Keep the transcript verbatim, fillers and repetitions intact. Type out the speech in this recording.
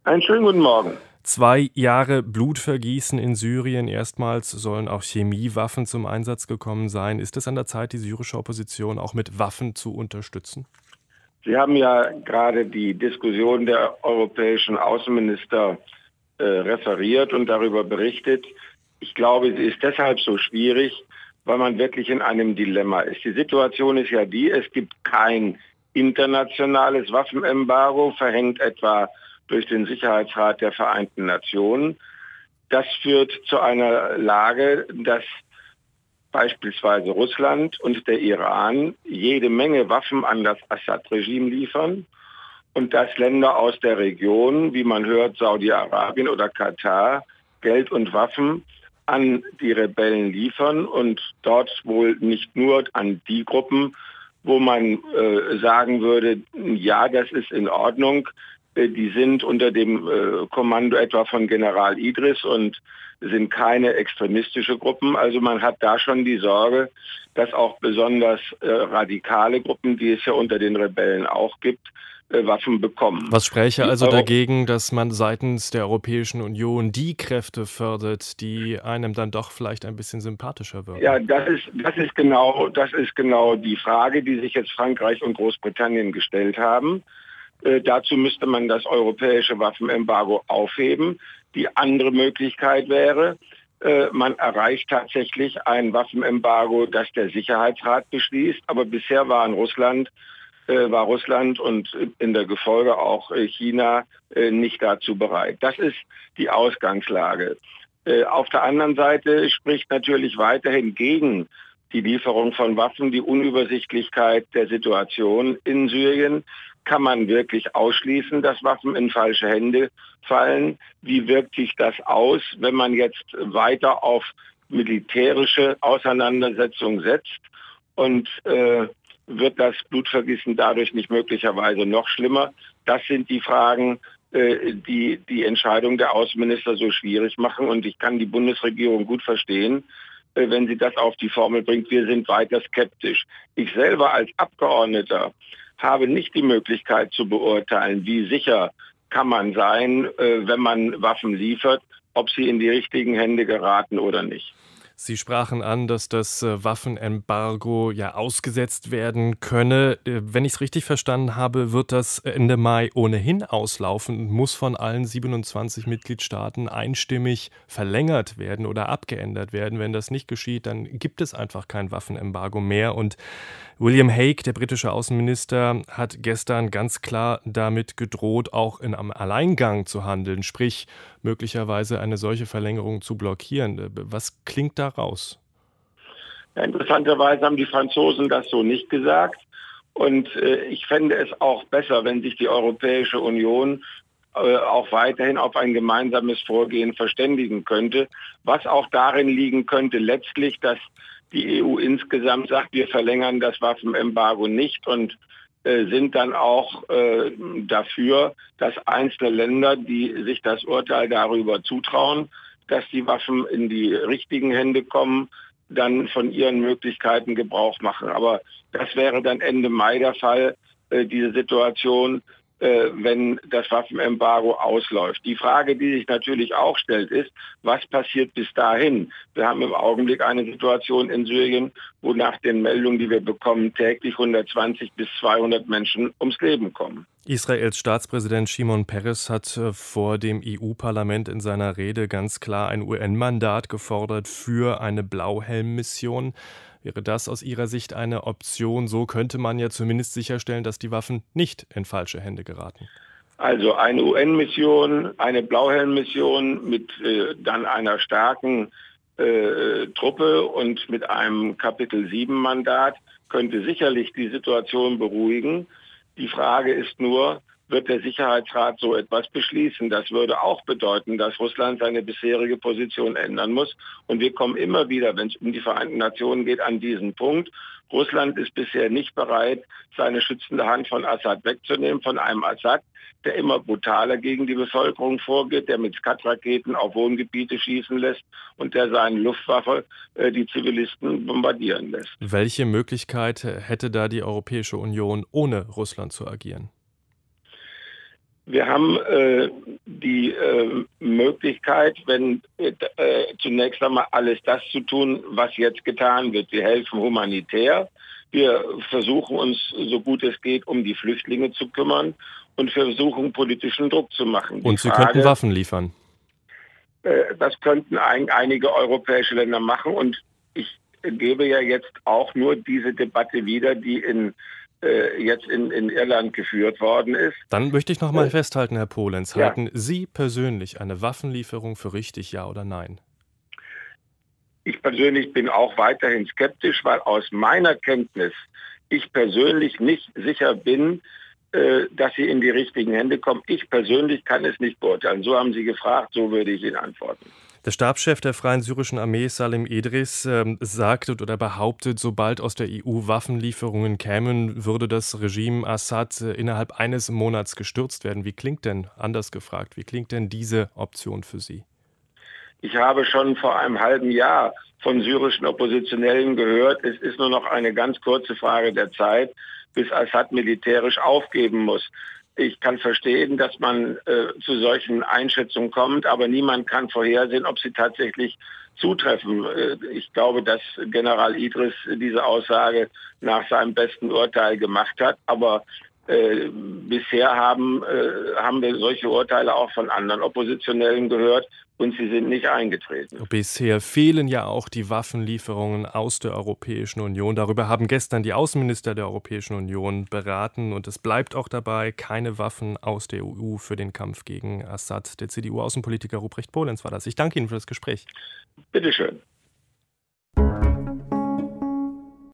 Einen schönen guten Morgen. Zwei Jahre Blutvergießen in Syrien. Erstmals sollen auch Chemiewaffen zum Einsatz gekommen sein. Ist es an der Zeit, die syrische Opposition auch mit Waffen zu unterstützen? Sie haben ja gerade die Diskussion der europäischen Außenminister äh, referiert und darüber berichtet. Ich glaube, sie ist deshalb so schwierig, weil man wirklich in einem Dilemma ist. Die Situation ist ja die, es gibt kein internationales Waffenembargo, verhängt etwa durch den Sicherheitsrat der Vereinten Nationen. Das führt zu einer Lage, dass beispielsweise Russland und der Iran jede Menge Waffen an das Assad-Regime liefern und dass Länder aus der Region, wie man hört, Saudi-Arabien oder Katar, Geld und Waffen an die Rebellen liefern und dort wohl nicht nur an die Gruppen, wo man äh, sagen würde, ja, das ist in Ordnung, äh, die sind unter dem äh, Kommando etwa von General Idris und sind keine extremistische Gruppen. Also man hat da schon die Sorge, dass auch besonders äh, radikale Gruppen, die es ja unter den Rebellen auch gibt, äh, Waffen bekommen. Was spräche Die also Euro dagegen, dass man seitens der Europäischen Union die Kräfte fördert, die einem dann doch vielleicht ein bisschen sympathischer wirken? ja, das ist, das ist genau, das ist genau die Frage, die sich jetzt Frankreich und Großbritannien gestellt haben. Äh, dazu müsste man das europäische Waffenembargo aufheben. Die andere Möglichkeit wäre, äh, man erreicht tatsächlich ein Waffenembargo, das der Sicherheitsrat beschließt. Aber bisher waren Russland, äh, war Russland und in der Gefolge auch äh, China äh, nicht dazu bereit. Das ist die Ausgangslage. Äh, auf der anderen Seite spricht natürlich weiterhin gegen die Lieferung von Waffen die Unübersichtlichkeit der Situation in Syrien. Kann man wirklich ausschließen, dass Waffen in falsche Hände fallen? Wie wirkt sich das aus, wenn man jetzt weiter auf militärische Auseinandersetzung setzt? Und äh, wird das Blutvergießen dadurch nicht möglicherweise noch schlimmer? Das sind die Fragen, äh, die die Entscheidung der Außenminister so schwierig machen. Und ich kann die Bundesregierung gut verstehen, äh, wenn sie das auf die Formel bringt, wir sind weiter skeptisch. Ich selber als Abgeordneter habe nicht die Möglichkeit zu beurteilen, wie sicher kann man sein, äh, wenn man Waffen liefert, ob sie in die richtigen Hände geraten oder nicht. Sie sprachen an, dass das äh, Waffenembargo ja ausgesetzt werden könne. Äh, Wenn ich es richtig verstanden habe, wird das Ende Mai ohnehin auslaufen und muss von allen siebenundzwanzig Mitgliedstaaten einstimmig verlängert werden oder abgeändert werden. Wenn das nicht geschieht, dann gibt es einfach kein Waffenembargo mehr. Und William Hague, der britische Außenminister, hat gestern ganz klar damit gedroht, auch in einem Alleingang zu handeln, sprich möglicherweise eine solche Verlängerung zu blockieren. Was klingt da raus? Ja, interessanterweise haben die Franzosen das so nicht gesagt. Und äh, ich fände es auch besser, wenn sich die Europäische Union äh, auch weiterhin auf ein gemeinsames Vorgehen verständigen könnte, was auch darin liegen könnte, letztlich, dass die E U insgesamt sagt, wir verlängern das Waffenembargo nicht und äh, sind dann auch äh, dafür, dass einzelne Länder, die sich das Urteil darüber zutrauen, dass die Waffen in die richtigen Hände kommen, dann von ihren Möglichkeiten Gebrauch machen. Aber das wäre dann Ende Mai der Fall, äh, diese Situation, äh, wenn das Waffenembargo ausläuft. Die Frage, die sich natürlich auch stellt, ist, was passiert bis dahin? Wir haben im Augenblick eine Situation in Syrien, wo nach den Meldungen, die wir bekommen, täglich hundertzwanzig bis zweihundert Menschen ums Leben kommen. Israels Staatspräsident Shimon Peres hat äh, vor dem E U-Parlament in seiner Rede ganz klar ein U N-Mandat gefordert für eine Blauhelm-Mission. Wäre das aus Ihrer Sicht eine Option? So könnte man ja zumindest sicherstellen, dass die Waffen nicht in falsche Hände geraten. Also eine U N-Mission, eine Blauhelm-Mission mit äh, dann einer starken äh, Truppe und mit einem Kapitel sieben Mandat könnte sicherlich die Situation beruhigen. Die Frage ist nur, wird der Sicherheitsrat so etwas beschließen? Das würde auch bedeuten, dass Russland seine bisherige Position ändern muss. Und wir kommen immer wieder, wenn es um die Vereinten Nationen geht, an diesen Punkt. Russland ist bisher nicht bereit, seine schützende Hand von Assad wegzunehmen, von einem Assad, der immer brutaler gegen die Bevölkerung vorgeht, der mit Skat-Raketen auf Wohngebiete schießen lässt und der seine Luftwaffe äh, die Zivilisten bombardieren lässt. Welche Möglichkeit hätte da die Europäische Union, ohne Russland zu agieren? Wir haben äh, die äh, Möglichkeit, wenn äh, zunächst einmal alles das zu tun, was jetzt getan wird. Wir helfen humanitär. Wir versuchen uns, so gut es geht, um die Flüchtlinge zu kümmern und versuchen, politischen Druck zu machen. Die Und Sie Frage, könnten Waffen liefern? Äh, das könnten ein, einige europäische Länder machen. Und ich gebe ja jetzt auch nur diese Debatte wieder, die in jetzt in, in Irland geführt worden ist. Dann möchte ich noch mal äh, festhalten, Herr Polenz, ja. halten Sie persönlich eine Waffenlieferung für richtig, ja oder nein? Ich persönlich bin auch weiterhin skeptisch, weil aus meiner Kenntnis ich persönlich nicht sicher bin, äh, dass sie in die richtigen Hände kommen. Ich persönlich kann es nicht beurteilen. So haben Sie gefragt, so würde ich Ihnen antworten. Der Stabschef der Freien Syrischen Armee, Salim Idris, äh, sagte oder behauptet, sobald aus der E U Waffenlieferungen kämen, würde das Regime Assad äh, innerhalb eines Monats gestürzt werden. Wie klingt denn, anders gefragt, wie klingt denn diese Option für Sie? Ich habe schon vor einem halben Jahr von syrischen Oppositionellen gehört, es ist nur noch eine ganz kurze Frage der Zeit, bis Assad militärisch aufgeben muss. Ich kann verstehen, dass man äh, zu solchen Einschätzungen kommt, aber niemand kann vorhersehen, ob sie tatsächlich zutreffen. Äh, ich glaube, dass General Idris diese Aussage nach seinem besten Urteil gemacht hat, aber äh, bisher haben, äh, haben wir solche Urteile auch von anderen Oppositionellen gehört und sie sind nicht eingetreten. Bisher fehlen ja auch die Waffenlieferungen aus der Europäischen Union. Darüber haben gestern die Außenminister der Europäischen Union beraten und es bleibt auch dabei, keine Waffen aus der E U für den Kampf gegen Assad. Der C D U-Außenpolitiker Ruprecht Polenz war das. Ich danke Ihnen für das Gespräch. Bitte schön.